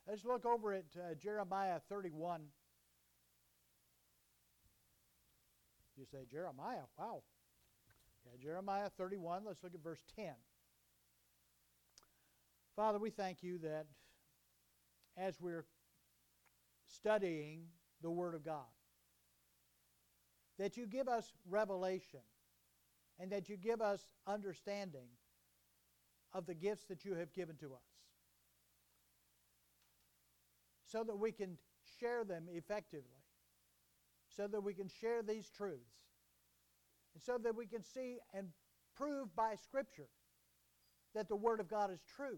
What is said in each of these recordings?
Let's look over at Jeremiah 31. You say, Jeremiah, wow. Yeah, Jeremiah 31, let's look at verse 10. Father, we thank you that as we're studying the Word of God, that you give us revelation and that you give us understanding of the gifts that you have given to us so that we can share them effectively, so that we can share these truths, and so that we can see and prove by Scripture that the Word of God is true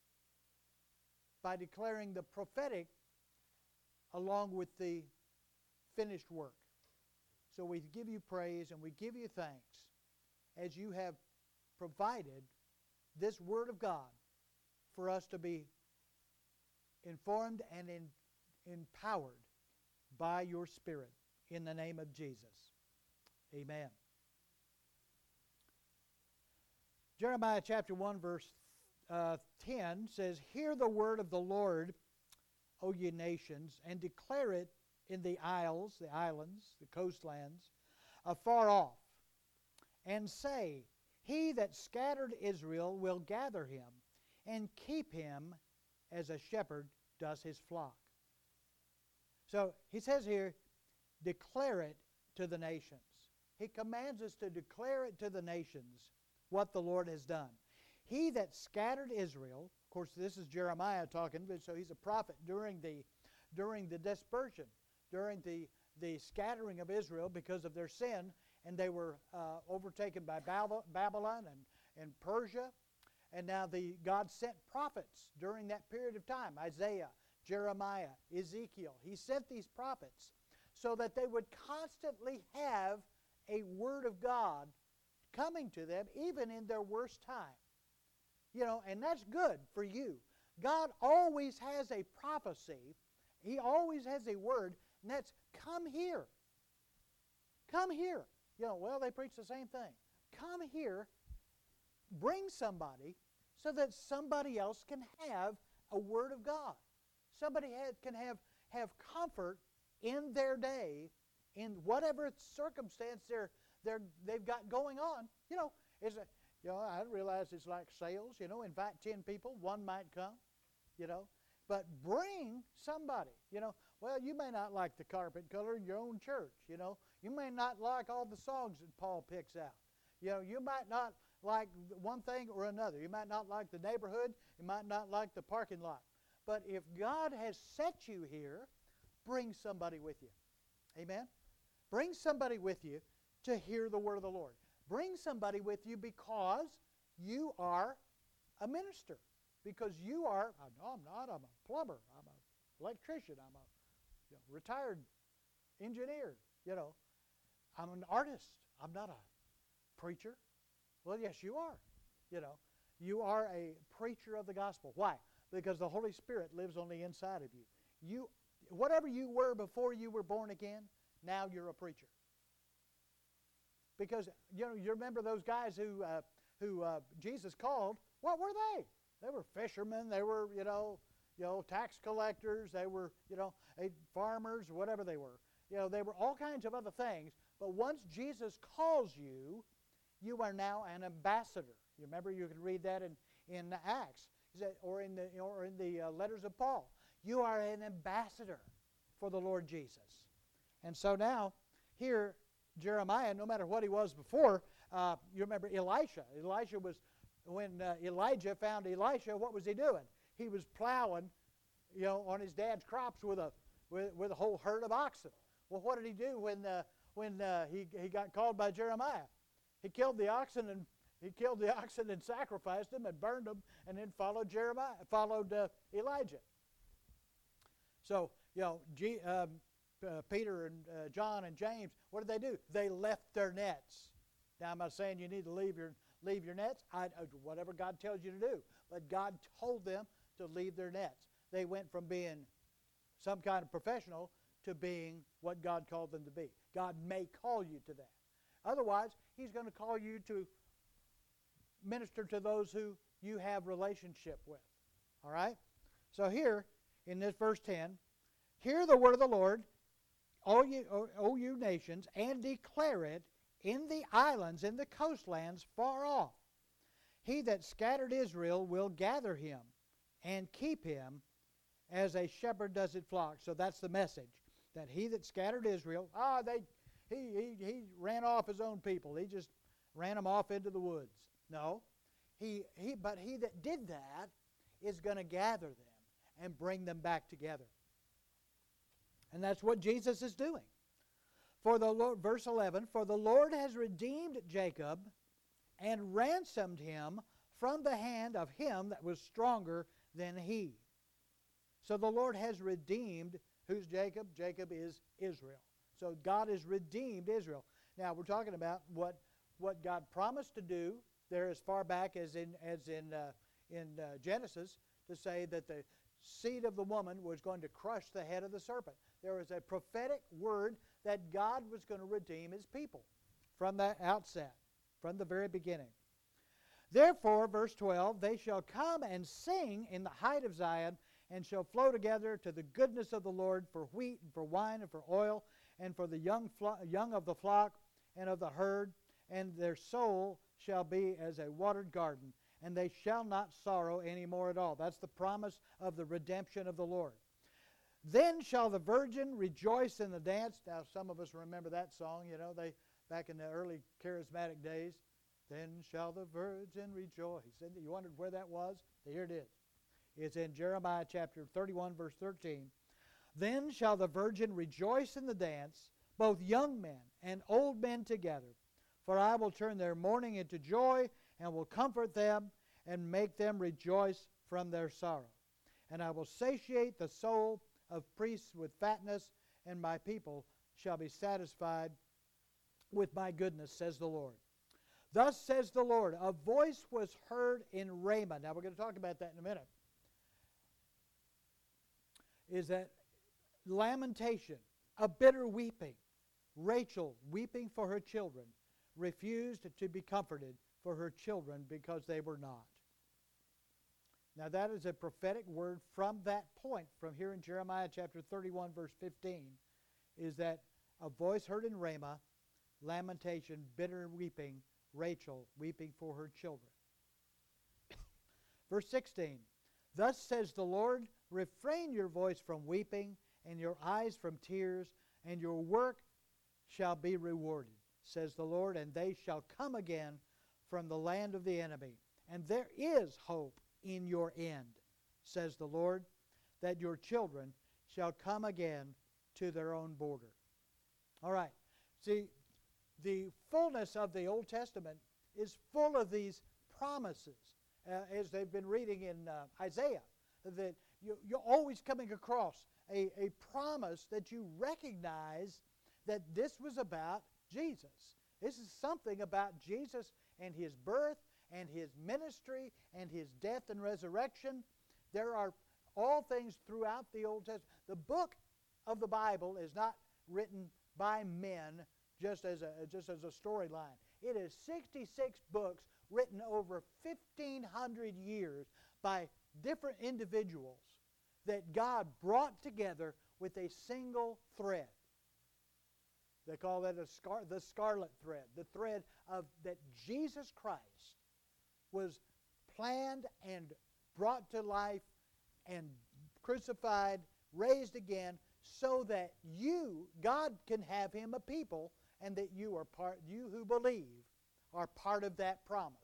by declaring the prophetic along with the finished work. So we give you praise and we give you thanks as you have provided this Word of God for us to be informed and empowered by your Spirit in the name of Jesus. Amen. Jeremiah chapter 1 verse 10 says, "Hear the word of the Lord, O ye nations, and declare it in the isles, the islands, the coastlands, afar off, and say, He that scattered Israel will gather him, and keep him as a shepherd does his flock." So he says here, declare it to the nations. He commands us to declare it to the nations what the Lord has done. He that scattered Israel, of course this is Jeremiah talking, but so he's a prophet during the dispersion, during the scattering of Israel because of their sin, and they were overtaken by Babylon and Persia. And now God sent prophets during that period of time, Isaiah, Jeremiah, Ezekiel. He sent these prophets so that they would constantly have a word of God coming to them even in their worst time. You know, and that's good for you. God always has a prophecy. He always has a word, and that's come here. Come here. You know, well, they preach the same thing. Come here, bring somebody so that somebody else can have a word of God. Somebody can have comfort in their day, in whatever circumstance they've got going on. You know, I realize it's like sales. You know, invite 10 people, one might come. You know, but bring somebody. You know, well, you may not like the carpet color in your own church. You know, you may not like all the songs that Paul picks out. You know, you might not like one thing or another. You might not like the neighborhood. You might not like the parking lot. But if God has set you here, bring somebody with you. Amen? Bring somebody with you to hear the word of the Lord. Bring somebody with you because you are a minister. Because you are, no, I'm not, I'm a plumber, I'm an electrician, I'm a retired engineer, you know. I'm an artist, I'm not a preacher. Well, yes, you are, you know. You are a preacher of the gospel. Why? Because the Holy Spirit lives on the inside of you. Whatever you were before you were born again, now you're a preacher. Because, you know, you remember those guys who Jesus called, what were they? They were fishermen, they were, you know, tax collectors, they were, farmers, whatever they were. You know, they were all kinds of other things. But once Jesus calls you, you are now an ambassador. You remember, you can read that in Acts, or in the letters of Paul. You are an ambassador for the Lord Jesus. And so now, here, Jeremiah, no matter what he was before, you remember Elisha. Elisha was, when Elijah found Elisha, what was he doing? He was plowing, on his dad's crops with a whole herd of oxen. Well, what did he do when he got called by Jeremiah? He killed the oxen and sacrificed them and burned them, and then followed Elijah. So, Peter and John and James, what did they do? They left their nets. Now, I'm not saying you need to leave your nets. Whatever God tells you to do. But God told them to leave their nets. They went from being some kind of professional to being what God called them to be. God may call you to that. Otherwise, He's going to call you to minister to those who you have relationship with. All right? So here, in this verse 10, hear the word of the Lord, O you nations, and declare it in the islands, in the coastlands far off. He that scattered Israel will gather him and keep him as a shepherd does his flock. So that's the message, that he that scattered Israel, he ran off his own people. He just ran them off into the woods. No, but he that did that is going to gather them and bring them back together. And that's what Jesus is doing. For the Lord, verse 11, for the Lord has redeemed Jacob and ransomed him from the hand of him that was stronger than he. So the Lord has redeemed, who's Jacob? Jacob is Israel. So God has redeemed Israel. Now we're talking about what God promised to do there as far back as in Genesis, to say that the seed of the woman was going to crush the head of the serpent. There was a prophetic word that God was going to redeem his people from that outset, from the very beginning. Therefore, verse 12, they shall come and sing in the height of Zion, and shall flow together to the goodness of the Lord for wheat and for wine and for oil, and for the young of the flock and of the herd, and their soul shall be as a watered garden, and they shall not sorrow any more at all. That's the promise of the redemption of the Lord. Then shall the virgin rejoice in the dance. Now, some of us remember that song, they back in the early charismatic days. Then shall the virgin rejoice. And you wondered where that was? Here it is. It's in Jeremiah chapter 31, verse 13. Then shall the virgin rejoice in the dance, both young men and old men together. For I will turn their mourning into joy, and will comfort them, and make them rejoice from their sorrow. And I will satiate the soul of priests with fatness, and my people shall be satisfied with my goodness, says the Lord. Thus says the Lord, a voice was heard in Ramah. Now we're going to talk about that in a minute. Is that lamentation, a bitter weeping. Rachel, weeping for her children, refused to be comforted for her children because they were not. Now that is a prophetic word from that point, from here in Jeremiah chapter 31, verse 15, is that a voice heard in Ramah, lamentation, bitter weeping, Rachel weeping for her children. Verse 16, thus says the Lord, refrain your voice from weeping and your eyes from tears, and your work shall be rewarded, says the Lord, and they shall come again from the land of the enemy. And there is hope in your end, says the Lord, that your children shall come again to their own border. All right. See, the fullness of the Old Testament is full of these promises, as they've been reading in Isaiah, that you're always coming across a promise that you recognize that this was about Jesus. This is something about Jesus and his birth and his ministry and his death and resurrection. There are all things throughout the Old Testament. The book of the Bible is not written by men just as a storyline. It is 66 books written over 1,500 years by different individuals that God brought together with a single thread. They call that the scarlet thread, the thread of that Jesus Christ was planned and brought to life and crucified, raised again, so that God can have him a people, and that you who believe are part of that promise.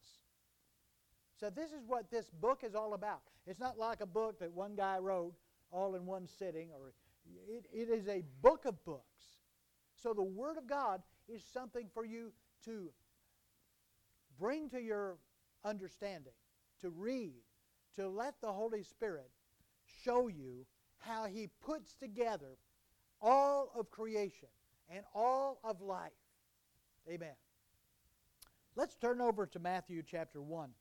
So this is what this book is all about. It's not like a book that one guy wrote all in one sitting, or it is a book of books. So the Word of God is something for you to bring to your understanding, to read, to let the Holy Spirit show you how he puts together all of creation and all of life. Amen. Let's turn over to Matthew chapter 1.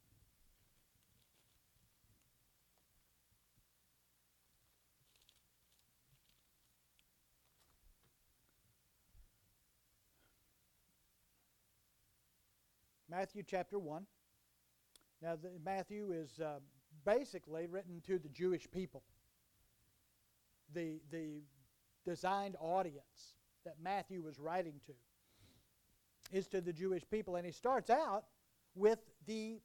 Matthew chapter 1. Now, Matthew is basically written to the Jewish people. the designed audience that Matthew was writing to is to the Jewish people. And he starts out with the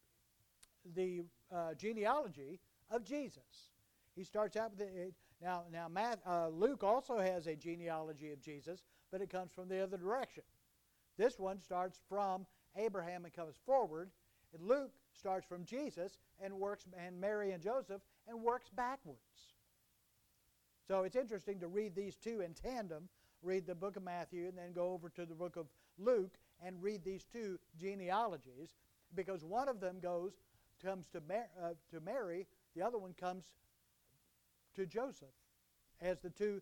genealogy of Jesus. He starts out with Luke also has a genealogy of Jesus, but it comes from the other direction. This one starts from Abraham and comes forward, and Luke starts from Jesus and Mary and Joseph and works backwards. So it's interesting to read these two in tandem, read the book of Matthew and then go over to the book of Luke and read these two genealogies, because one of them comes to Mary, the other one comes to Joseph as the two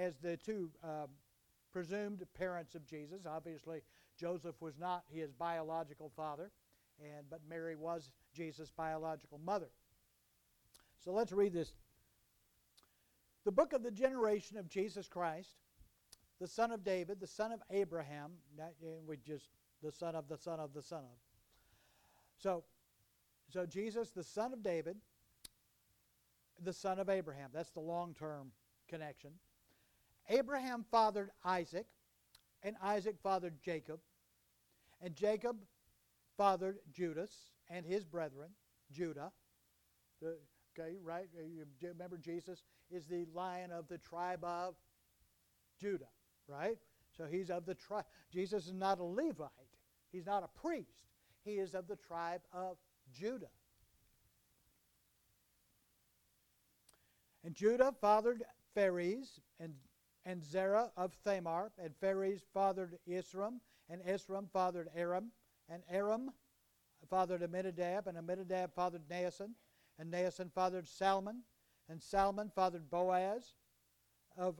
presumed parents of Jesus. Obviously, Joseph was not his biological father, but Mary was Jesus' biological mother. So let's read this. The book of the generation of Jesus Christ, the son of David, the son of Abraham, the son of the son of the son of. So Jesus, the son of David, the son of Abraham. That's the long-term connection. Abraham fathered Isaac, and Isaac fathered Jacob, and Jacob fathered Judas and his brethren, Judah. Okay, right? You remember Jesus is the Lion of the tribe of Judah, right? So he's of the tribe. Jesus is not a Levite. He's not a priest. He is of the tribe of Judah. And Judah fathered Phares and Zerah of Thamar, and Phares fathered Esrom, and Esrom fathered Aram, and Aram fathered Amminadab, and Amminadab fathered Naasson, and Naasson fathered Salmon, and Salmon fathered Boaz of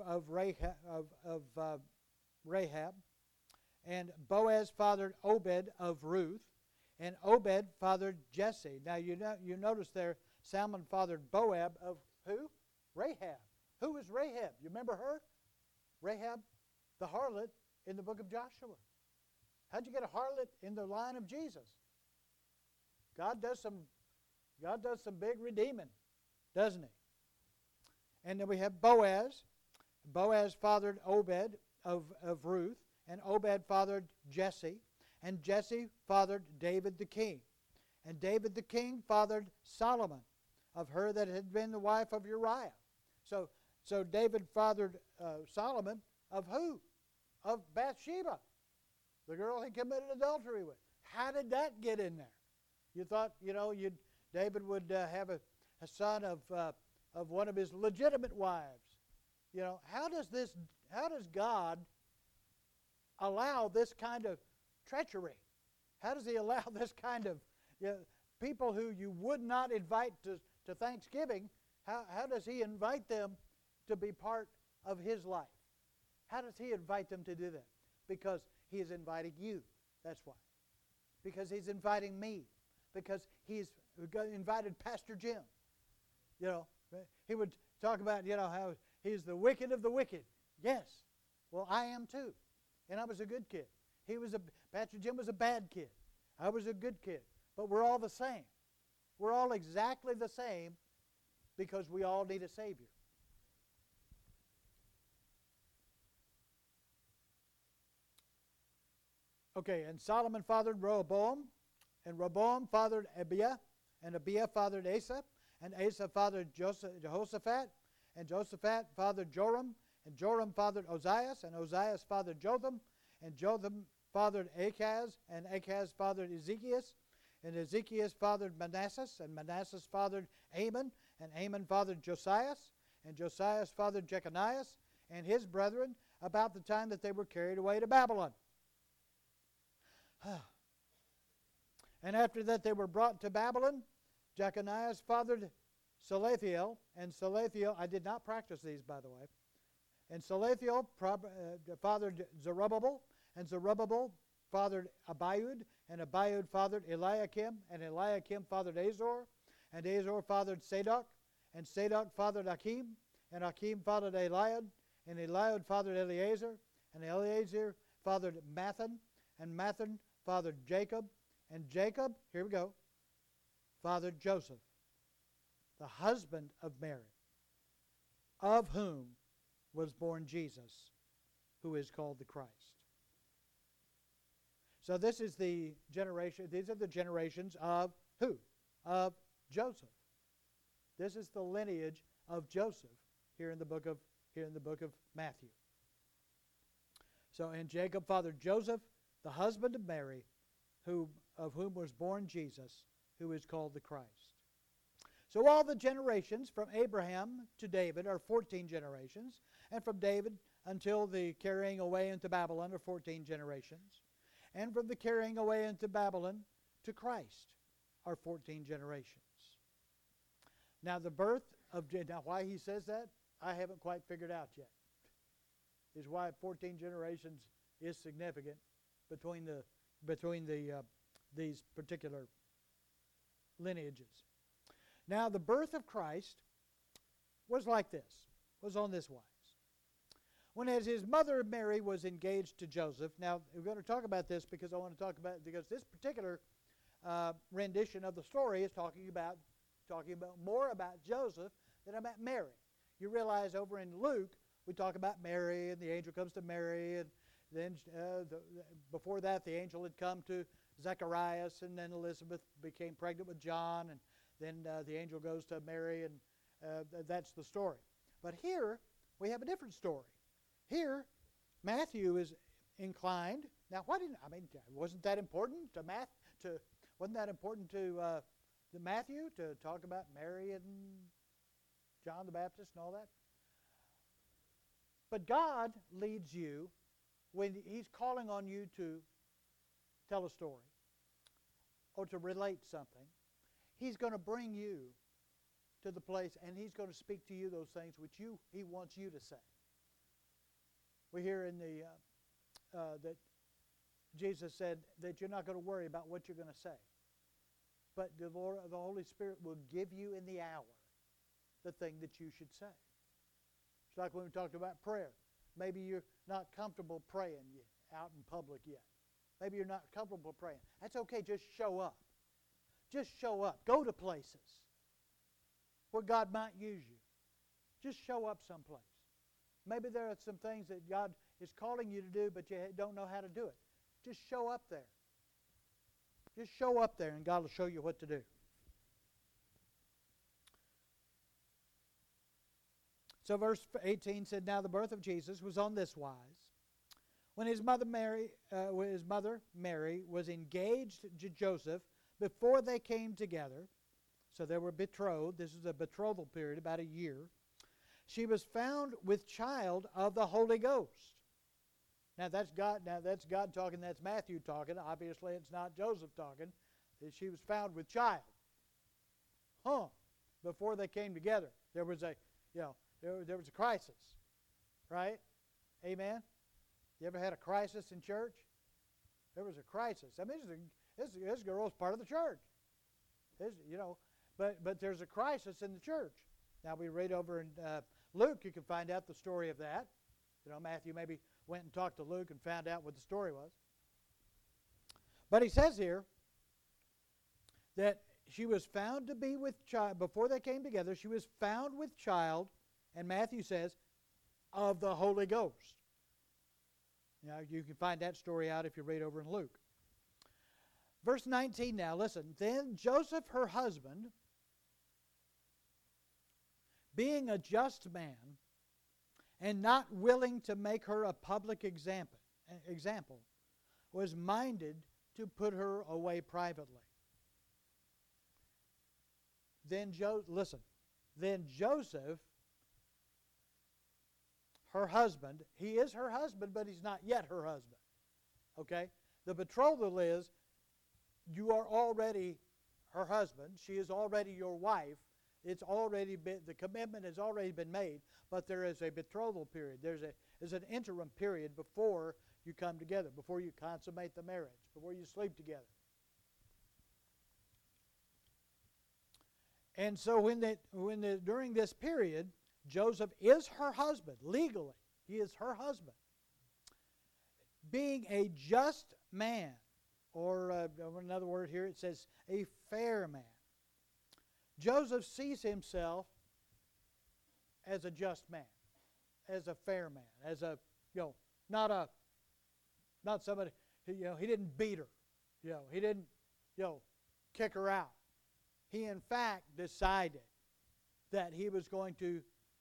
Rahab, and Boaz fathered Obed of Ruth, and Obed fathered Jesse. Now you notice there, Salmon fathered Boaz of who? Rahab. Who was Rahab? You remember her? Rahab, the harlot in the book of Joshua. How'd you get a harlot in the line of Jesus? God does some big redeeming, doesn't he? And then we have Boaz. Boaz fathered Obed of Ruth, and Obed fathered Jesse, and Jesse fathered David the king. And David the king fathered Solomon, of her that had been the wife of Uriah. So David fathered Solomon of who? Of Bathsheba, the girl he committed adultery with. How did that get in there? You thought, David would have a son of one of his legitimate wives. How does God allow this kind of treachery? How does he allow this kind of people who you would not invite to Thanksgiving? How does he invite them to be part of his life? How does he invite them to do that? Because he is inviting you. That's why. Because he's inviting me. Because he's invited Pastor Jim. He would talk about, how he's the wicked of the wicked. Yes. Well, I am too. And I was a good kid. Pastor Jim was a bad kid. I was a good kid. But we're all the same. We're all exactly the same because we all need a Savior. Okay, and Solomon fathered Rehoboam, and Rehoboam fathered Abiah, and Abiah fathered Asa, and Asa fathered Jehoshaphat, and Jehoshaphat fathered Joram, and Joram fathered Ozias, and Ozias fathered Jotham, and Jotham fathered Achaz, and Achaz fathered Ezekias, and Ezekias fathered Manasseh, and Manasseh fathered Amon, and Amon fathered Josias, and Josias fathered Jeconias, and his brethren, about the time that they were carried away to Babylon. And after that they were brought to Babylon, Jeconias fathered Salathiel, and Salathiel, I did not practice these, by the way, and Salathiel fathered Zerubbabel, and Zerubbabel fathered Abiud, and Abiud fathered Eliakim, and Eliakim fathered Azor, and Azor fathered Sadok, and Sadok fathered Akim, and Akim fathered Eliud, and Eliud fathered Eleazar, and Eleazar fathered Mathan, and Mathan fathered Jacob, and Jacob, here we go, fathered Joseph, the husband of Mary. of whom was born Jesus, who is called the Christ. So this is the generation, these are the generations of who? Of Joseph. This is the lineage of Joseph here in the book of Matthew. So, and Jacob fathered Joseph, the husband of Mary, of whom was born Jesus, who is called the Christ. So all the generations from Abraham to David are 14 generations, and from David until the carrying away into Babylon are 14 generations, and from the carrying away into Babylon to Christ are 14 generations. Now the birth of, now why he says that, I haven't quite figured out yet. Is why 14 generations is significant between these particular lineages. Now the birth of Christ was like this, was on this wise. When as his mother Mary was engaged to Joseph, now we're going to talk about this because I want to talk about, because this particular rendition of the story is talking about more about Joseph than about Mary. You realize over in Luke, we talk about Mary, and the angel comes to Mary, and then before that, the angel had come to Zacharias, and then Elizabeth became pregnant with John, and then the angel goes to Mary, and that's the story. But here, we have a different story. Here, Matthew is inclined. Now, wasn't that important to Matthew to talk about Mary and John the Baptist and all that? But God leads you when He's calling on you to tell a story or to relate something. He's going to bring you to the place, and He's going to speak to you those things which He wants you to say. We hear in that Jesus said that you're not going to worry about what you're going to say, but the Holy Spirit will give you in the hour the thing that you should say. It's like when we talked about prayer. Maybe you're not comfortable praying out in public yet. Maybe you're not comfortable praying. That's okay. Just show up. Just show up. Go to places where God might use you. Just show up someplace. Maybe there are some things that God is calling you to do, but you don't know how to do it. Just show up there. Just show up there, and God will show you what to do. So verse 18 said, now the birth of Jesus was on this wise. When his mother Mary was engaged to Joseph, before they came together, so they were betrothed. This is a betrothal period, about a year. She was found with child of the Holy Ghost. Now that's God talking, that's Matthew talking. Obviously it's not Joseph talking. She was found with child. Before they came together, there was a crisis. Right? Amen? You ever had a crisis in church? There was a crisis. I mean, this girl is part of the church. But there's a crisis in the church. Now we read over in Luke, you can find out the story of that. Matthew maybe went and talked to Luke and found out what the story was. But he says here that she was found to be with child, before they came together, she was found with child, and Matthew says, of the Holy Ghost. Now you can find that story out if you read over in Luke. Verse 19 now, listen. Then Joseph, her husband, being a just man, and not willing to make her a public example, was minded to put her away privately. Then Joseph, her husband, he is her husband, but he's not yet her husband. Okay? The betrothal is, you are already her husband. She is already your wife. It's already been, the commitment has already been made, but there is a betrothal period. There's an interim period before you come together, before you consummate the marriage, before you sleep together. And so during this period, Joseph is her husband, legally. He is her husband. Being a just man, or another word here, it says a fair man. Joseph sees himself as a just man, as a fair man, as a, not somebody, he didn't beat her. He didn't, kick her out. He, in fact, decided that he was going to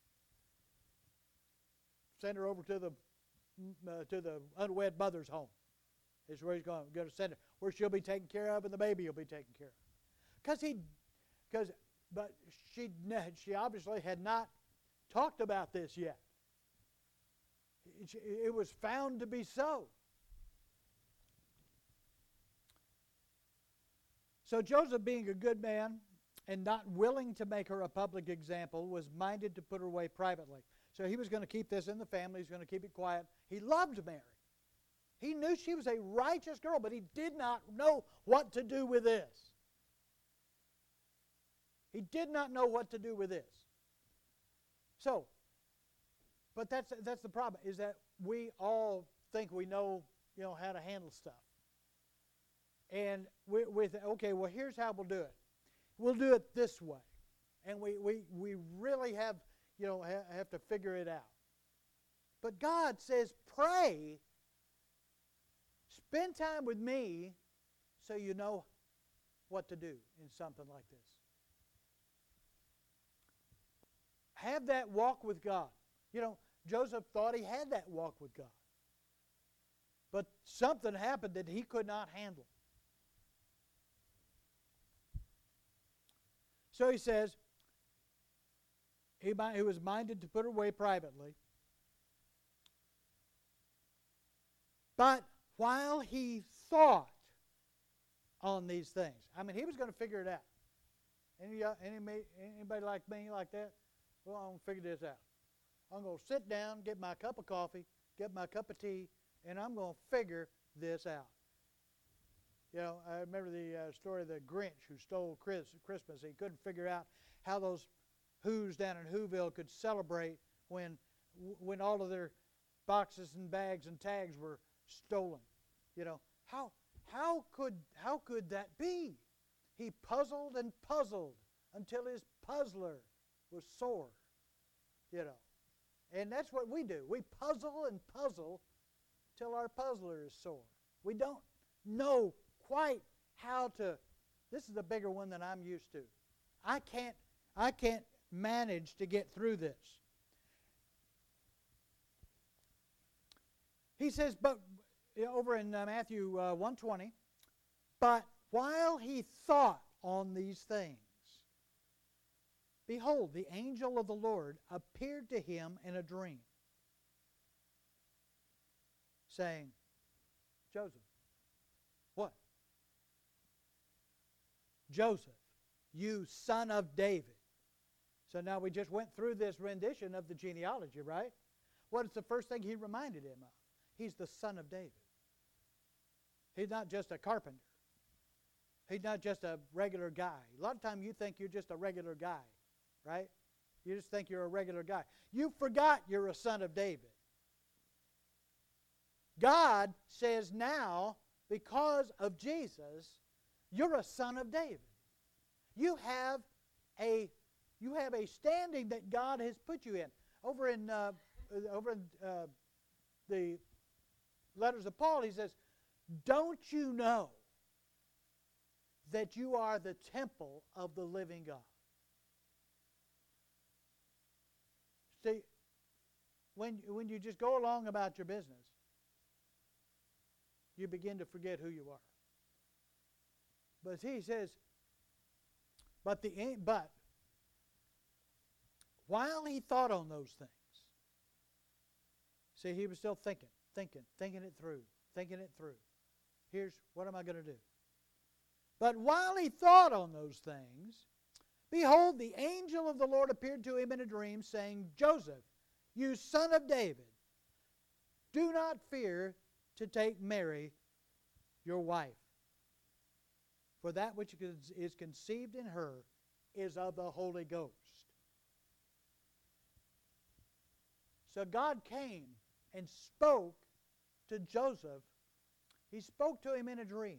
send her over to the unwed mother's home. Is where he's going to send her, where she'll be taken care of and the baby will be taken care of. But she obviously had not talked about this yet. It was found to be so. So Joseph, being a good man and not willing to make her a public example, was minded to put her away privately. So he was going to keep this in the family. He was going to keep it quiet. He loved Mary. He knew she was a righteous girl, but he did not know what to do with this. He did not know what to do with this. So, but that's the problem, is that we all think we know, how to handle stuff. And okay, well, here's how we'll do it. We'll do it this way. And we really have, have to figure it out. But God says, pray, spend time with me so you know what to do in something like this. Have that walk with God. Joseph thought he had that walk with God. But something happened that he could not handle. So he says, he was minded to put her away privately. But while he thought on these things, he was going to figure it out. Anybody like me like that? Well, I'm going to figure this out. I'm going to sit down, get my cup of coffee, get my cup of tea, and I'm going to figure this out. I remember the story of the Grinch who stole Christmas. He couldn't figure out how those Who's down in Whoville could celebrate when all of their boxes and bags and tags were stolen. How could that be? He puzzled and puzzled until his puzzler was sore. And that's what we do. We puzzle and puzzle till our puzzler is sore. We don't know quite how to. This is a bigger one than I'm used to. I can't manage to get through this. He says, but over in Matthew 1:20, but while he thought on these things, behold, the angel of the Lord appeared to him in a dream, saying, Joseph. What? Joseph, you son of David. So now we just went through this rendition of the genealogy, right? What is the first thing he reminded him of? He's the son of David. He's not just a carpenter. He's not just a regular guy. A lot of times you think you're just a regular guy, right? You just think you're a regular guy. You forgot you're a son of David. God says now, because of Jesus, you're a son of David. You have a standing that God has put you in. Over in the letters of Paul, he says, don't you know that you are the temple of the living God? See, when you just go along about your business, you begin to forget who you are. But he says, but while he thought on those things, see, he was still thinking it through. Here's, what am I going to do? But while he thought on those things, behold, the angel of the Lord appeared to him in a dream, saying, Joseph, you son of David, do not fear to take Mary, your wife, for that which is conceived in her is of the Holy Ghost. So God came and spoke to Joseph. He spoke to him in a dream.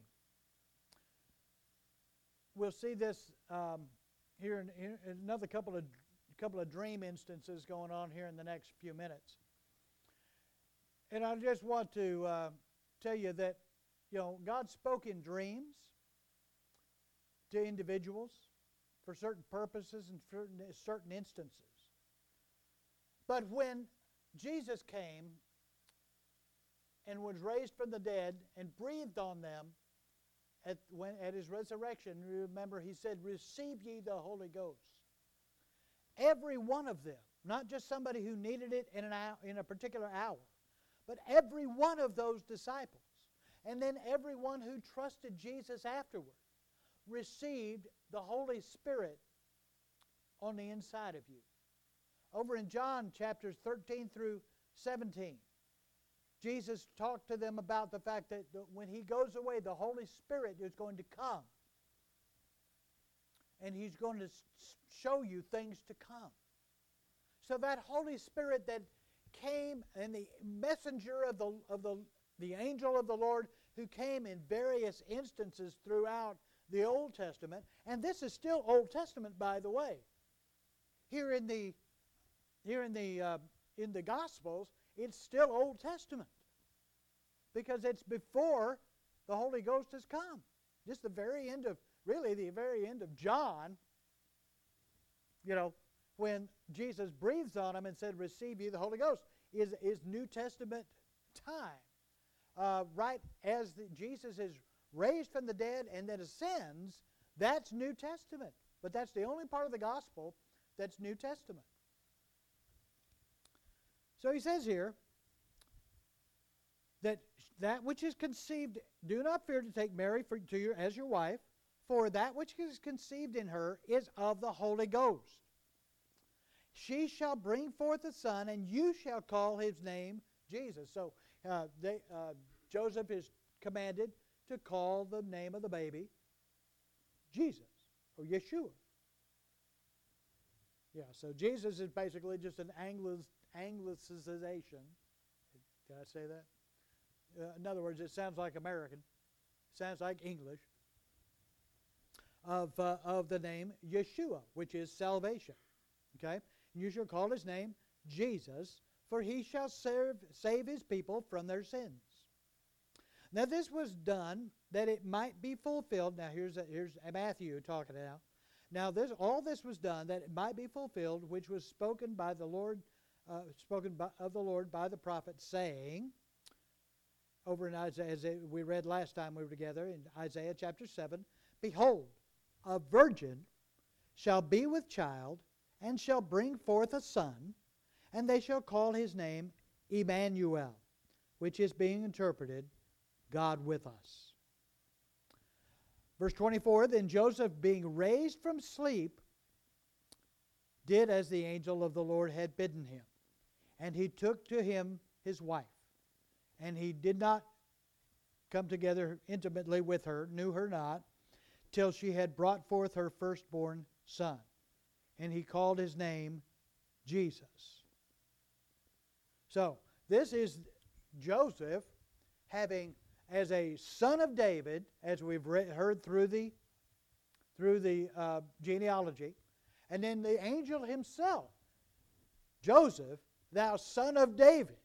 We'll see this here in another couple a couple of dream instances going on here in the next few minutes. And I just want to tell you that, God spoke in dreams to individuals for certain purposes and certain instances. But when Jesus came and was raised from the dead and breathed on them at His resurrection, remember He said, "Receive ye the Holy Ghost." Every one of them, not just somebody who needed it in a particular hour, but every one of those disciples, and then everyone who trusted Jesus afterward, received the Holy Spirit on the inside of you. Over in John chapters 13 through 17, Jesus talked to them about the fact that when He goes away, the Holy Spirit is going to come. And He's going to show you things to come. So that Holy Spirit that came, and the messenger of the angel of the Lord who came in various instances throughout the Old Testament, and this is still Old Testament, by the way. Here in the Gospels, it's still Old Testament because it's before the Holy Ghost has come. Just the very end of John. When Jesus breathes on them and said, "Receive ye the Holy Ghost," is New Testament time. Right as Jesus is raised from the dead and then ascends, that's New Testament. But that's the only part of the gospel that's New Testament. So he says here that which is conceived, do not fear to take Mary as your wife, for that which is conceived in her is of the Holy Ghost. She shall bring forth a son, and you shall call his name Jesus. So Joseph is commanded to call the name of the baby Jesus or Yeshua. Yeah, so Jesus is basically just an anglicization. Did I say that? In other words, it sounds like American. It sounds like English. Of the name Yeshua, which is salvation. Okay? And you shall call his name Jesus, for he shall save his people from their sins. Now this was done that it might be fulfilled. Now here's Matthew talking now. Now all this was done that it might be fulfilled, which was spoken by the Lord, of the Lord by the prophet, saying, over in Isaiah, as we read last time we were together in Isaiah chapter 7, "Behold, a virgin shall be with child, and shall bring forth a son, and they shall call his name Emmanuel," which is being interpreted, God with us. Verse 24, "Then Joseph, being raised from sleep, did as the angel of the Lord had bidden him. And he took to him his wife. And he did not come together intimately with her, knew her not, till she had brought forth her firstborn son. And he called his name Jesus." So, this is Joseph having, as a son of David, as we've heard through the genealogy, and then the angel himself, "Joseph, thou son of David."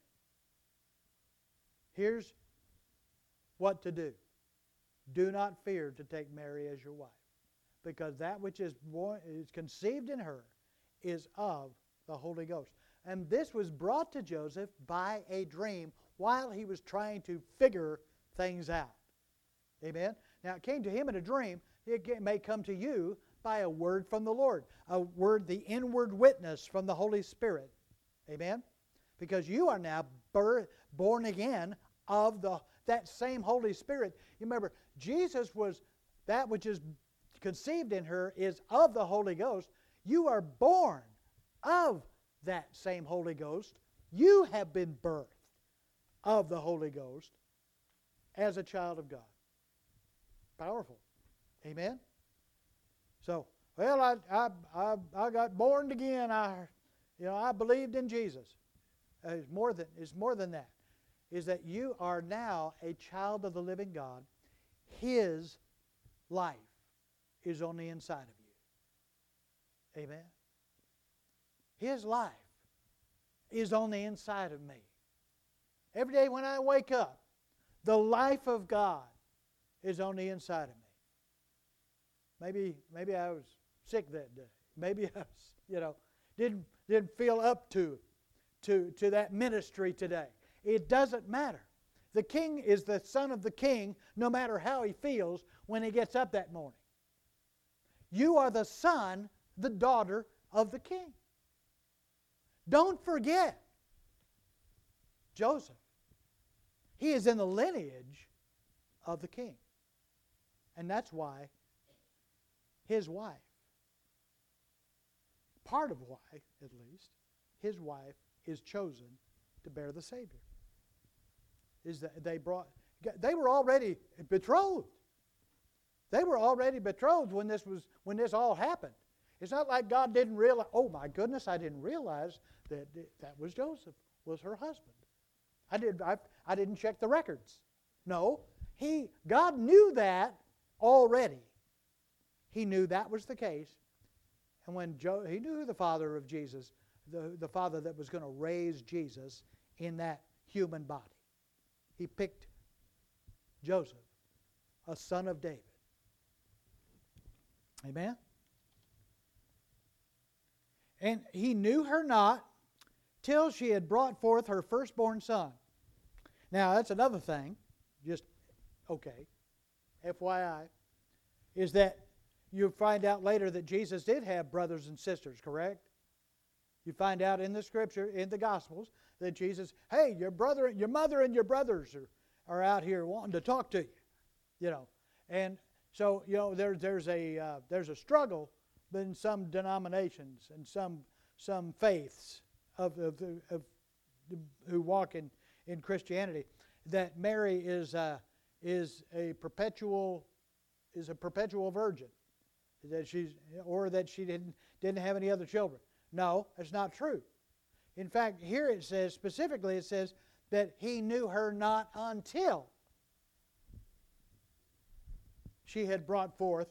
Here's what to do. Do not fear to take Mary as your wife, because that which is conceived in her is of the Holy Ghost. And this was brought to Joseph by a dream while he was trying to figure things out. Amen? Now, it came to him in a dream. It may come to you by a word from the Lord, a word, the inward witness from the Holy Spirit. Amen? Because you are now born again of that same Holy Spirit. You remember, Jesus was that which is conceived in her is of the Holy Ghost. You are born of that same Holy Ghost. You have been birthed of the Holy Ghost as a child of God. Powerful. Amen? So, well, I got born again. I believed in Jesus. It's more than that. Is that you are now a child of the living God. His life is on the inside of you. Amen? His life is on the inside of me. Every day when I wake up, the life of God is on the inside of me. Maybe I was sick that day. Maybe I was, didn't feel up to that ministry today. It doesn't matter. The king is the son of the king no matter how he feels when he gets up that morning. You are the son, the daughter of the king. Don't forget Joseph. He is in the lineage of the king. And that's why his wife, part of why at least, his wife is chosen to bear the Savior. Is that they were already betrothed. They were already betrothed when this all happened. It's not like God didn't realize, oh my goodness, I didn't realize that was Joseph, was her husband. I didn't check the records. No, God knew that already. He knew that was the case. And when he knew the father of Jesus, the father that was going to raise Jesus in that human body. He picked Joseph, a son of David. Amen? And he knew her not till she had brought forth her firstborn son. Now, that's another thing, just, okay, FYI, is that you find out later that Jesus did have brothers and sisters, correct? You find out in the Scripture, in the Gospels, that Jesus, hey, your mother and your brothers are out here wanting to talk to you, And so, there's a struggle in some denominations and some faiths of who walk in Christianity, that Mary is a perpetual virgin, that she didn't have any other children. No, that's not true. In fact, here it says specifically, that he knew her not until she had brought forth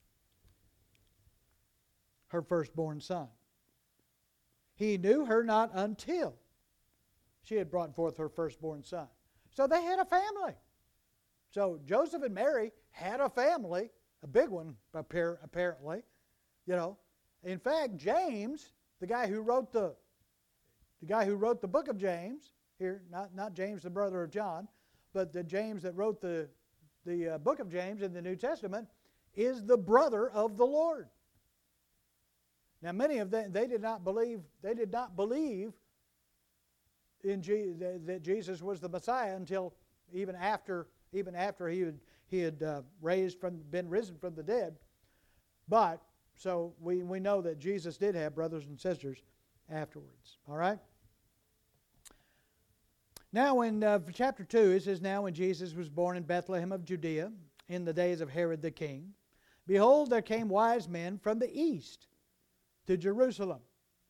her firstborn son. He knew her not until she had brought forth her firstborn son. So they had a family. So Joseph and Mary had a family, a big one apparently. In fact, James, the guy who wrote the book of James, here, not James the brother of John, but the James that wrote the book of James in the New Testament, is the brother of the Lord. Now, many of them, they did not believe in that Jesus was the Messiah until even after he had been risen from the dead. But so we know that Jesus did have brothers and sisters afterwards. All right. Now, in chapter 2, it says, "Now when Jesus was born in Bethlehem of Judea, in the days of Herod the king, behold, there came wise men from the east to Jerusalem."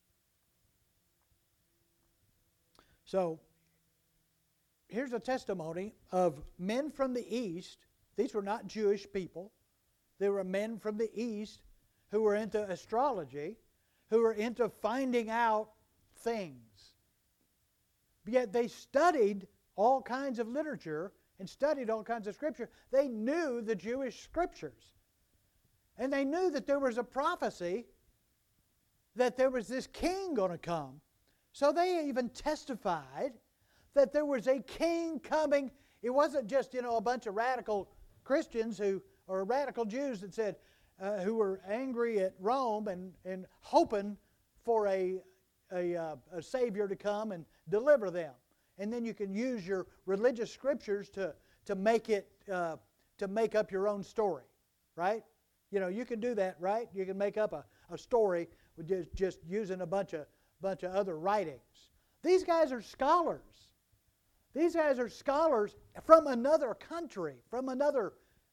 So, here's a testimony of men from the east. These were not Jewish people. They were men from the east who were into astrology, who were into finding out things. Yet they studied all kinds of literature and studied all kinds of scripture. They knew the Jewish scriptures. And they knew that there was a prophecy that there was this king going to come. So they even testified that there was a king coming. It wasn't just, a bunch of radical Christians or radical Jews that said, who were angry at Rome and hoping for a Savior to come and deliver them. And then you can use your religious scriptures to make up your own story, right? You can do that, right? You can make up a story with just using a bunch of other writings. These guys are scholars. These guys are scholars from another country, from another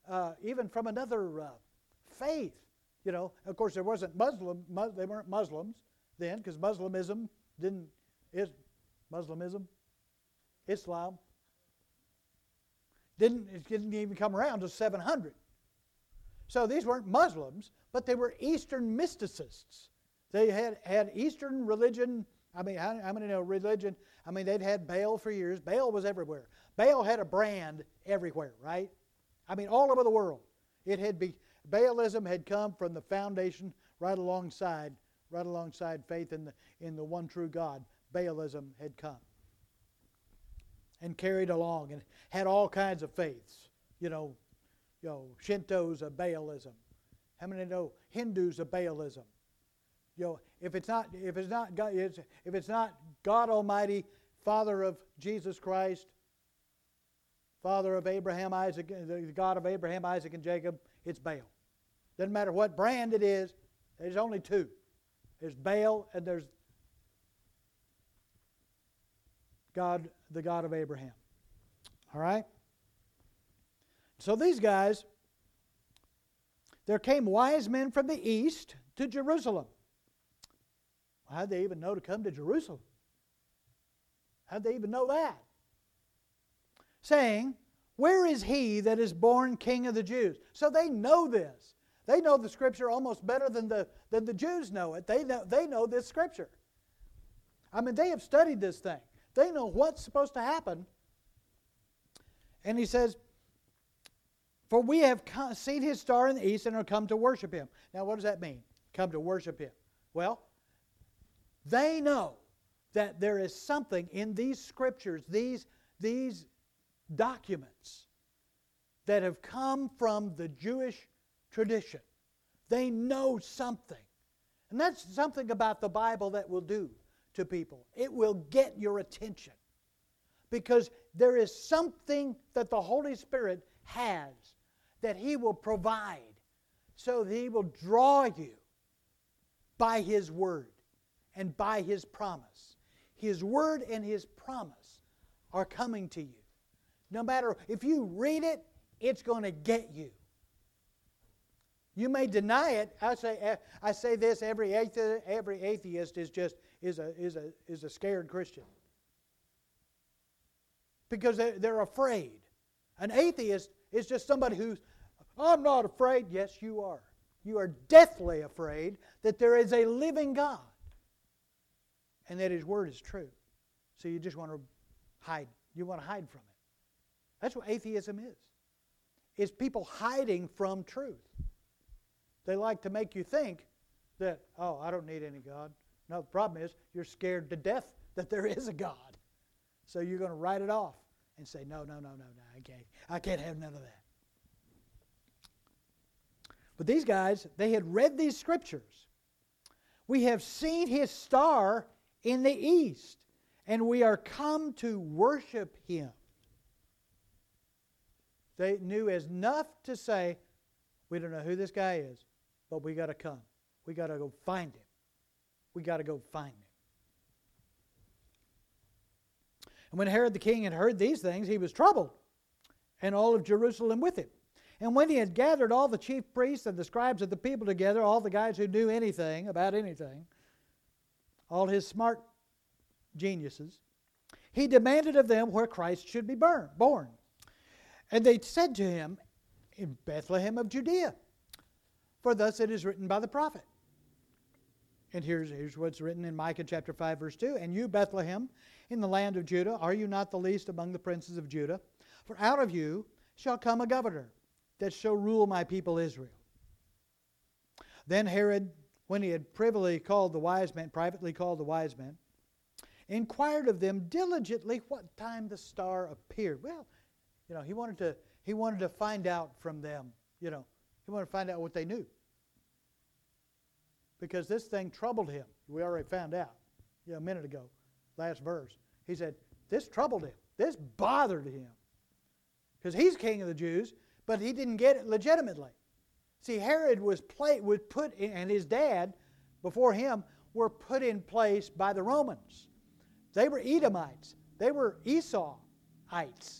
faith. Of course, there wasn't they weren't Muslims then, because Islam didn't even come around until 700. So these weren't Muslims, but they were Eastern mysticists They had Eastern religion. I mean, how many know religion? I mean, they'd had Baal for years. Baal was everywhere. Baal had a brand everywhere, right? I mean, all over the world. Baalism had come from the foundation right alongside faith in the one true God. Baalism had come and carried along and had all kinds of faiths. Shinto's a Baalism. How many know Hindus a Baalism? If it's not God Almighty, Father of Jesus Christ, Father of Abraham, Isaac, the God of Abraham, Isaac, and Jacob, it's Baal. Doesn't matter what brand it is. There's only two. There's Baal and there's God, the God of Abraham. All right? So these guys, there came wise men from the east to Jerusalem. How'd they even know to come to Jerusalem? How'd they even know that? Saying, where is he that is born King of the Jews? So they know this. They know the Scripture almost better than the Jews know it. They know this Scripture. I mean, they have studied this thing. They know what's supposed to happen. And he says, for we have seen his star in the east and are come to worship him. Now, what does that mean? Come to worship him. Well, they know that there is something in these Scriptures, these documents that have come from the Jewish tradition. They know something. And that's something about the Bible that will do to people. It will get your attention. Because there is something that the Holy Spirit has that He will provide so that He will draw you by His Word and by His promise. His Word and His promise are coming to you. No matter, if you read it, it's going to get you. You may deny it. I say this: every atheist is a scared Christian because they're afraid. An atheist is just somebody who's, I'm not afraid. Yes, you are. You are deathly afraid that there is a living God and that His Word is true. So you just want to hide. You want to hide from it. That's what atheism is. It's people hiding from truth. They like to make you think that, oh, I don't need any God. No, the problem is you're scared to death that there is a God. So you're going to write it off and say, no, I can't have none of that. But these guys, they had read these Scriptures. We have seen His star in the east, and we are come to worship Him. They knew enough to say, we don't know who this guy is, but we got to come. We got to go find him. We got to go find him. And when Herod the king had heard these things, he was troubled, and all of Jerusalem with him. And when he had gathered all the chief priests and the scribes of the people together, all the guys who knew anything about anything, all his smart geniuses, he demanded of them where Christ should be born. And they said to him, in Bethlehem of Judea, for thus it is written by the prophet. And here's what's written in Micah chapter 5, verse 2. And you, Bethlehem, in the land of Judah, are you not the least among the princes of Judah? For out of you shall come a governor that shall rule my people Israel. Then Herod, when he had privately called the wise men, inquired of them diligently what time the star appeared. Well, he wanted to find out from them. He wanted to find out what they knew. Because this thing troubled him. We already found out a minute ago, last verse. He said, this troubled him. This bothered him. Because he's king of the Jews, but he didn't get it legitimately. See, Herod was put in, and his dad, before him, were put in place by the Romans. They were Edomites. They were Esauites.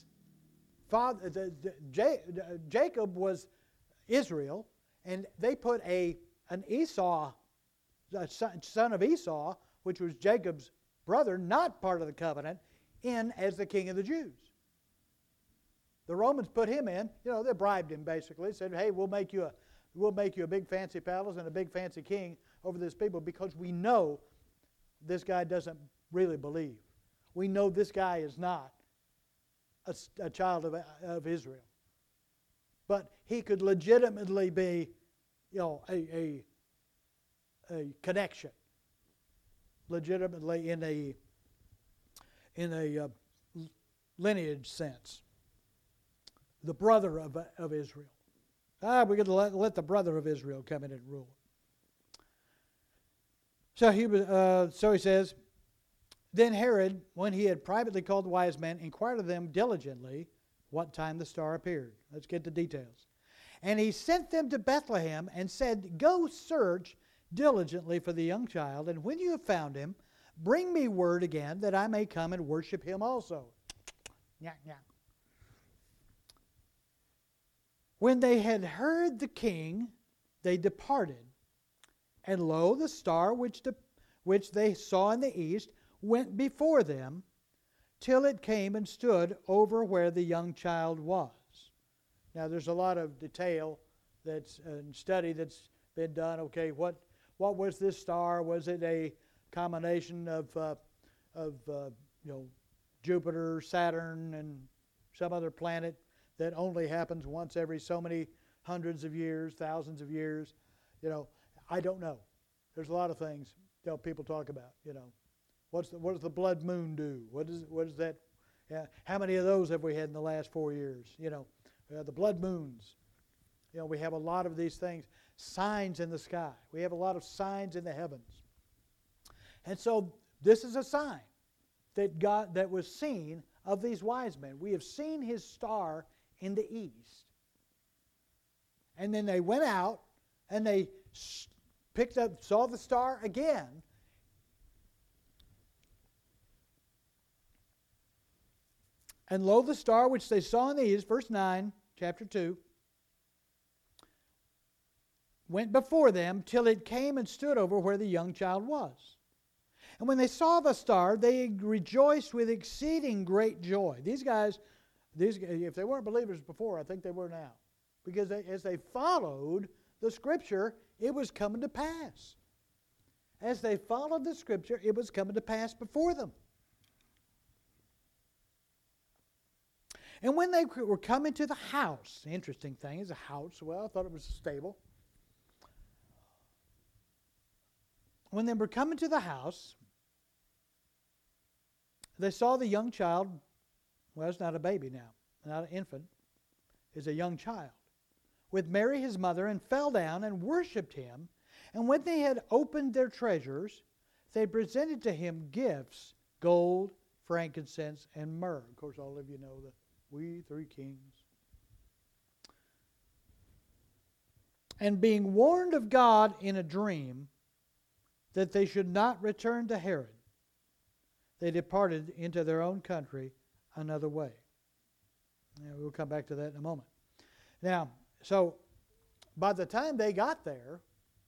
Jacob was Israel, and they put an Esau, a son of Esau, which was Jacob's brother, not part of the covenant, in as the king of the Jews. The Romans put him in. They bribed him basically. Said, "Hey, we'll make you a big fancy palace and a big fancy king over this people because we know this guy doesn't really believe. We know this guy is not a child of Israel. But he could legitimately be, a connection. Legitimately in a lineage sense. The brother of Israel. We're going to let the brother of Israel come in and rule. So he says, then Herod, when he had privately called the wise men, inquired of them diligently what time the star appeared. Let's get the details. And he sent them to Bethlehem and said, go search diligently for the young child, and when you have found him, bring me word again that I may come and worship him also. When they had heard the king, they departed. And lo, the star which they saw in the east went before them, till it came and stood over where the young child was. Now, there's a lot of detail and study that's been done. Okay, what was this star? Was it a combination of Jupiter, Saturn, and some other planet that only happens once every so many hundreds of years, thousands of years? I don't know. There's a lot of things people talk about. What does the blood moon do? What is that? How many of those have we had in the last 4 years? The blood moons. We have a lot of these things. Signs in the sky. We have a lot of signs in the heavens. And so this is a sign that was seen of these wise men. We have seen his star in the east. And then they went out and they saw the star again. And lo, the star which they saw in the east, verse 9, chapter 2, went before them till it came and stood over where the young child was. And when they saw the star, they rejoiced with exceeding great joy. These guys, if they weren't believers before, I think they were now. Because as they followed the Scripture, it was coming to pass. As they followed the Scripture, it was coming to pass before them. And when they were coming to the house, the interesting thing is a house. Well, I thought it was a stable. When they were coming to the house, they saw the young child. Well, it's not a baby now, not an infant. It's a young child. With Mary his mother, and fell down and worshipped him. And when they had opened their treasures, they presented to him gifts, gold, frankincense, and myrrh. Of course, all of you know the We Three Kings. And being warned of God in a dream that they should not return to Herod, they departed into their own country another way. Now, we'll come back to that in a moment. Now, so by the time they got there,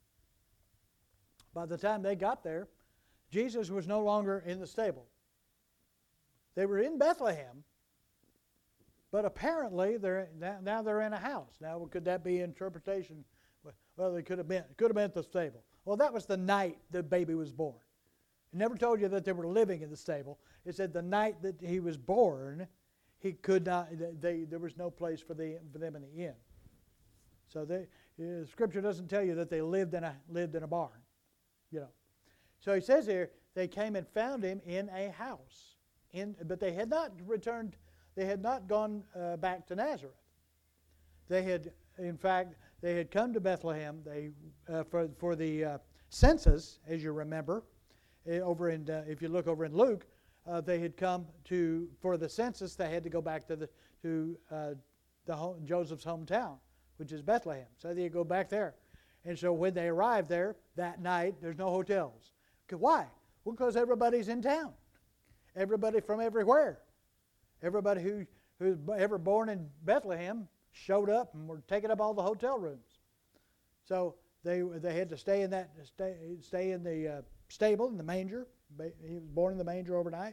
Jesus was no longer in the stable. They were in Bethlehem, but apparently now they're in a house. Now, could that be interpretation? Well, it could have been at the stable. Well, that was the night the baby was born. It never told you that they were living in the stable. It said the night that he was born, he could not. There was no place for them in the inn. So Scripture doesn't tell you that they lived in a barn, So he says here they came and found him in a house, but they had not returned. They had not gone back to Nazareth. They had, in fact, come to Bethlehem. For the census, as you remember, if you look over in Luke, they had come for the census. They had to go back to Joseph's hometown, which is Bethlehem. So they go back there. And so when they arrived there that night, there's no hotels. Why? Well, because everybody's in town. Everybody from everywhere. Everybody who's ever born in Bethlehem showed up and were taking up all the hotel rooms. So they had to stay in the stable, in the manger. He was born in the manger overnight.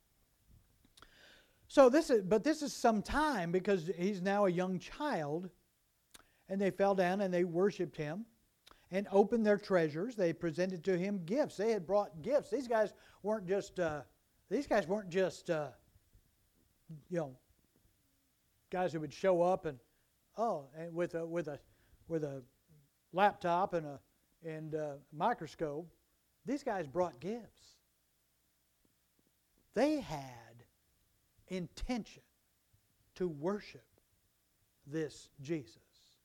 So this is some time, because he's now a young child. And they fell down and they worshipped him. and opened their treasures. They presented to him gifts. They had brought gifts. These guys weren't just guys who would show up and with a laptop and a microscope. These guys brought gifts. They had intention to worship this Jesus.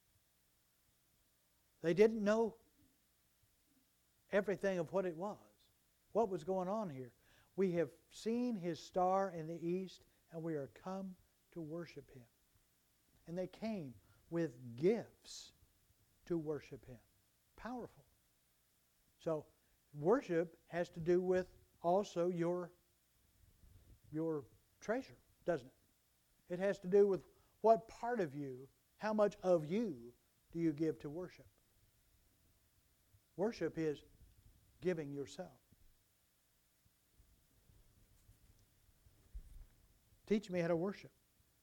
They didn't know everything of what it was, what was going on here. We have seen his star in the east, and we are come to worship him. And they came with gifts to worship him. Powerful. So worship has to do with also your treasure, doesn't it? It has to do with what part of you, how much of you do you give to worship? Worship is giving yourself. Teach me how to worship.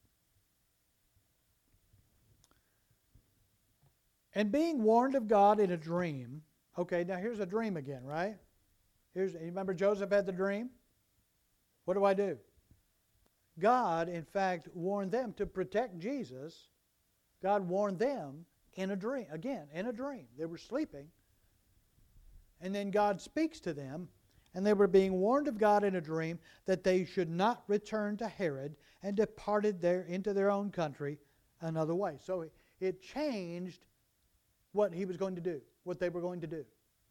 And being warned of God in a dream. Okay, now here's a dream again, right? You remember Joseph had the dream? What do? God, in fact, warned them to protect Jesus. God warned them in a dream. Again, in a dream. They were sleeping. And then God speaks to them, and they were being warned of God in a dream that they should not return to Herod, and departed there into their own country another way. So it changed what he was going to do, what they were going to do.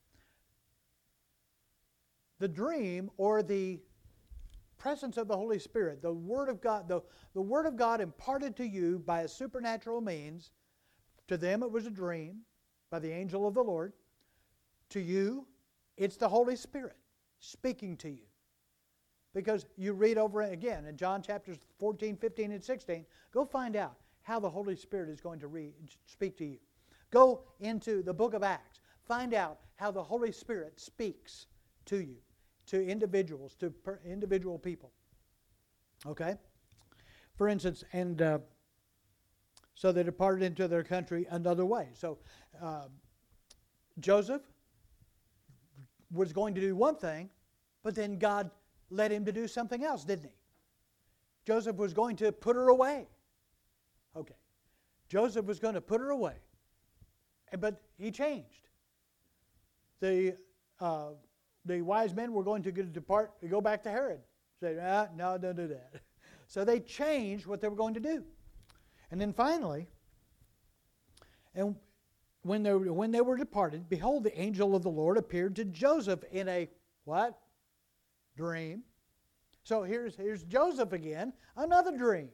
The dream, or the presence of the Holy Spirit, the Word of God, the Word of God imparted to you by a supernatural means. To them it was a dream by the angel of the Lord. To you, it's the Holy Spirit speaking to you. Because you read over it again in John chapters 14, 15, and 16. Go find out how the Holy Spirit is going to speak to you. Go into the book of Acts. Find out how the Holy Spirit speaks to you, to individuals, to individual people. Okay? For instance, so they departed into their country another way. So Joseph was going to do one thing, but then God led him to do something else, didn't he? Joseph was going to put her away. Okay. Joseph was going to put her away. But he changed. The wise men were going to go back to Herod. Say, no, don't do that. So they changed what they were going to do. And then finally, and when they were departed, behold, the angel of the Lord appeared to Joseph in a what? Dream. So here's Joseph again, another dream.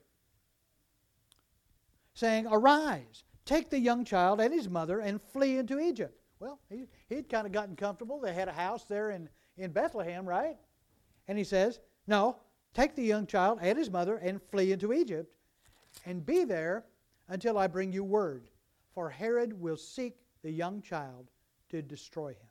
Saying, arise, take the young child and his mother and flee into Egypt. Well, he'd kind of gotten comfortable. They had a house there in Bethlehem, right? And he says, no, take the young child and his mother and flee into Egypt and be there until I bring you word. For Herod will seek the young child to destroy him.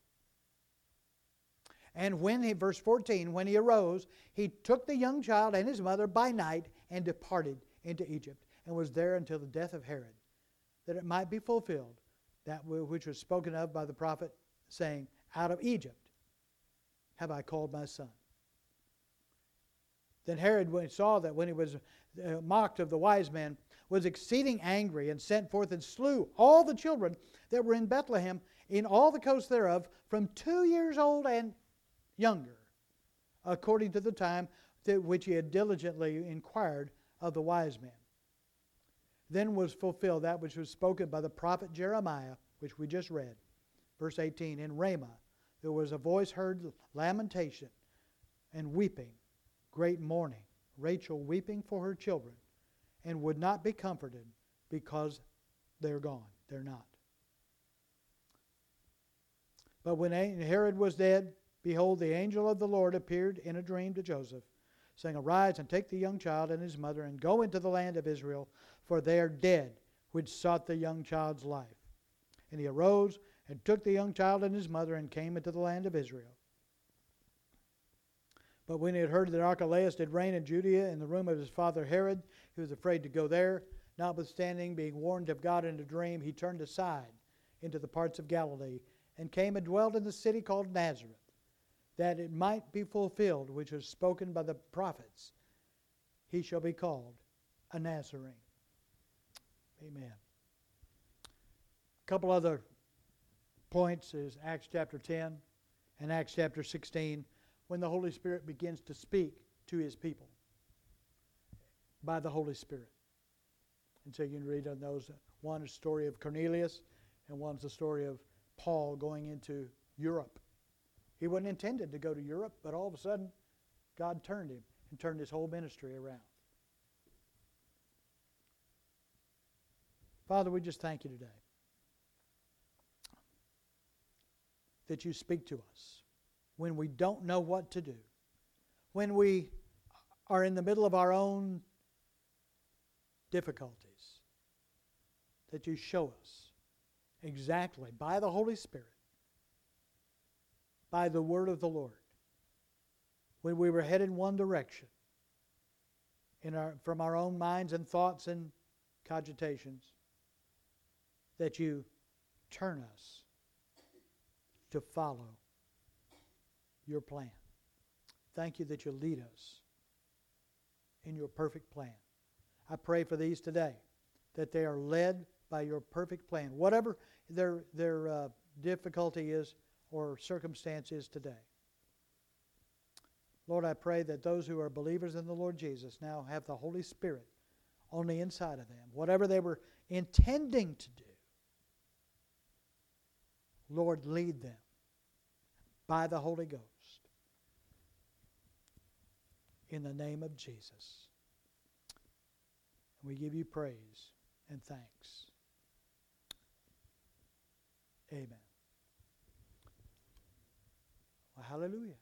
And verse 14, when he arose, he took the young child and his mother by night and departed into Egypt and was there until the death of Herod, that it might be fulfilled, that which was spoken of by the prophet, saying, out of Egypt have I called my son. Then Herod, when he saw that, when he was mocked of the wise men, was exceeding angry, and sent forth and slew all the children that were in Bethlehem, in all the coasts thereof, from 2 years old and younger, according to the time which he had diligently inquired of the wise men. Then was fulfilled that which was spoken by the prophet Jeremiah, which we just read. Verse 18, in Ramah there was a voice heard, lamentation and weeping, great mourning, Rachel weeping for her children, and would not be comforted because they're gone. They're not. But when Herod was dead, behold, the angel of the Lord appeared in a dream to Joseph, saying, arise and take the young child and his mother and go into the land of Israel, for they are dead which sought the young child's life. And he arose and took the young child and his mother and came into the land of Israel. But when he had heard that Archelaus did reign in Judea in the room of his father Herod, he was afraid to go there. Notwithstanding, being warned of God in a dream, he turned aside into the parts of Galilee and came and dwelt in the city called Nazareth, that it might be fulfilled, which was spoken by the prophets. He shall be called a Nazarene. Amen. A couple other points is Acts chapter 10 and Acts chapter 16, when the Holy Spirit begins to speak to His people by the Holy Spirit. And so you can read on those. One is the story of Cornelius, and one's the story of Paul going into Europe. He wasn't intended to go to Europe, but all of a sudden, God turned him and turned his whole ministry around. Father, we just thank you today that you speak to us when we don't know what to do, when we are in the middle of our own difficulties, that you show us exactly by the Holy Spirit, by the word of the Lord, when we were headed one direction from our own minds and thoughts and cogitations, that you turn us to follow your plan. Thank you that you lead us in your perfect plan. I pray for these today, that they are led by your perfect plan, whatever their difficulty is or circumstance is today. Lord, I pray that those who are believers in the Lord Jesus now have the Holy Spirit on the inside of them. Whatever they were intending to do, Lord, lead them by the Holy Ghost. In the name of Jesus. We give you praise and thanks. Amen. Well, hallelujah.